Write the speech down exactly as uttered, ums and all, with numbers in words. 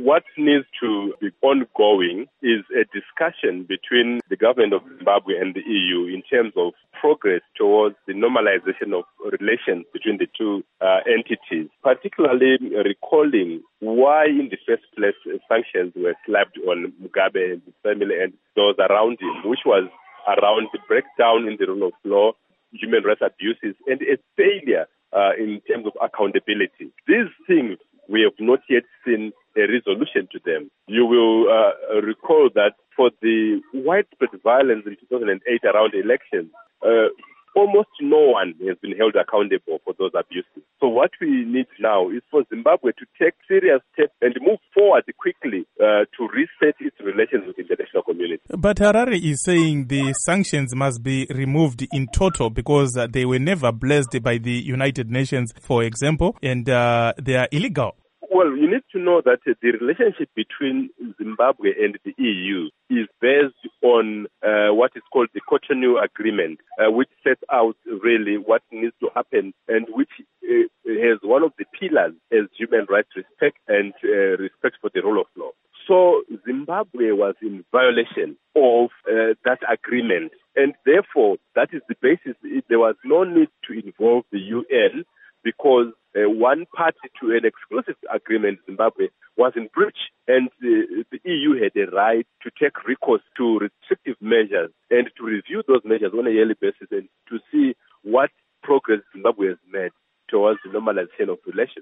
what needs to be ongoing is a discussion between the government of Zimbabwe and the E U in terms of progress towards the normalization of relations between the two uh, entities, particularly recalling why in the first place sanctions were slapped on Mugabe and his family and those around him, which was around the breakdown in the rule of law, human rights abuses, and a failure uh, in terms of accountability. These things, we have not yet seen a resolution to them. You will uh, recall that for the widespread violence in two thousand eight around elections, uh, almost no one has been held accountable for those abuses. So what we need now is for Zimbabwe to take serious steps and move forward quickly uh, to reset its relations with the international community. But Harare is saying the sanctions must be removed in total because uh, they were never blessed by the United Nations, for example, and uh, they are illegal. Well, you need to know that uh, the relationship between Zimbabwe and the E U is based on uh, what is called the Cotonou Agreement, uh, which sets out really what needs to happen and which uh, has one of the pillars as human rights respect and uh, respect for the rule of law. So Zimbabwe was in violation of uh, that agreement, and therefore that is the basis. There was no need to involve the U N because uh, one party to an exclusive agreement, Zimbabwe, was in breach, and uh, the E U had a right to take recourse to restrictive measures and to review those measures on a yearly basis and to see what progress Zimbabwe has made towards the normalization of relations.